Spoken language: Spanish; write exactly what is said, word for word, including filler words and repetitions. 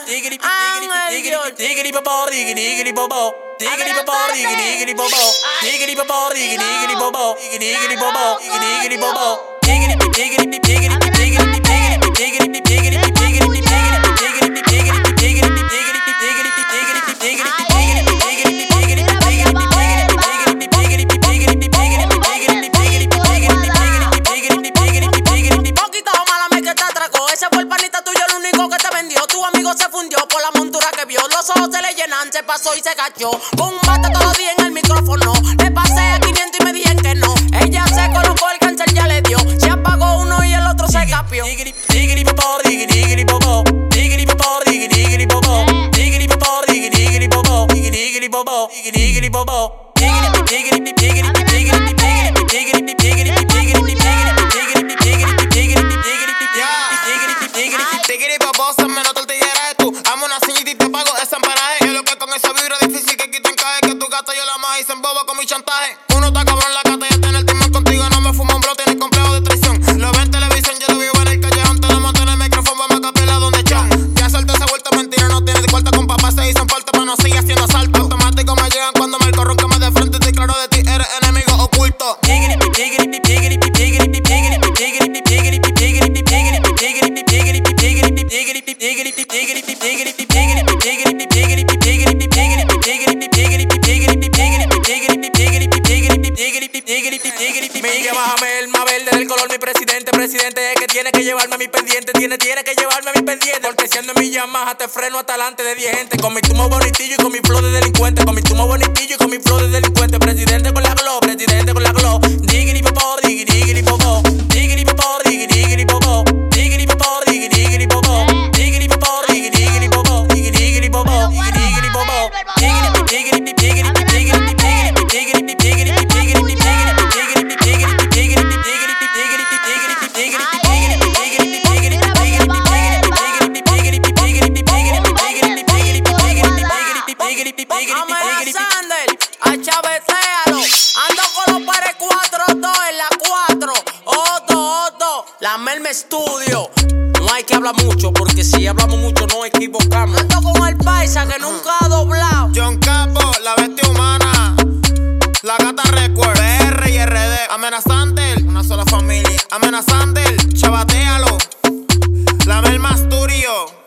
Diggity bobo, diggity diggity bobo, diggity bobo, diggity diggity bobo, diggity bobo, diggity diggity bobo, diggity bobo, diggity bobo, diggity diggity diggity diggity diggity diggity diggity se pasó y se cachó. Con un bate todos los días en el micrófono. Le pasé a quinientos y me dijeron que no. Ella se colocó, el cáncer ya le dio. Se apagó uno y el otro se capió. Diggity diggity bobo, diggity diggity bobo, diggity bobo, diggity diggity bobo, diggity bobo, diggity diggity bobo, diggity diggity bobo, diggity diggity bobo, diggity diggity diggity diggity diggity diggity diggity diggity bobo, se me nota el tigre de tú. Amo una señita y te pago ese empanaje. Yo lo que con esa vibra difícil que quiten cae. Que tu gata yo la más y se emboba con mi chantaje. Uno está cabrón la cata, ya tiene el tema contigo. No me fumo un bro, tienes complejo de traición. Lo ve en televisión, yo lo vivo en el callejón. Te lo monto en el micrófono, vamos a capela donde chon. Ya suelta esa vuelta, mentira, no tienes de cuarta. Con papá se dicen falta, pero no sigue haciendo asalto. Automático me llegan cuando me el corron que me de frente. Estoy claro de ti, eres enemigo oculto. Diggity diggity diggity diggity diggity diggity diggity diggity Miguel, bájame el más verde del color, mi presidente. Presidente es que tiene que llevarme a mi pendiente. Tiene, tiene que llevarme a mi pendiente. Porque siendo en mi Yamaha te freno hasta delante de diez gente. Con mi tumo bonitillo y con mi flow de delincuente. Con mi tumo bonitillo y con mi flow de delincuente. Presidente con la glow, presidente con la glow. Diggity bobo, diggity diggity bobo, diggity bobo, diggity diggity bobo, diggity bobo, diggity diggity bobo, diggity bobo, diggity diggity bobo, diggity diggity bobo, diggity diggity bobo, diggity diggity diggity a chavetealo. Ando con los pares cuatro dos en la cuatro. Otto, Otto, la Merme Studio. No hay que hablar mucho, porque si hablamos mucho nos equivocamos. Ando con el paisa que nunca ha doblado. John Capo, la bestia humana. La gata record, P R y R D. Amenazante, una sola familia. Amenazante, chabatealo. La Merme Studio.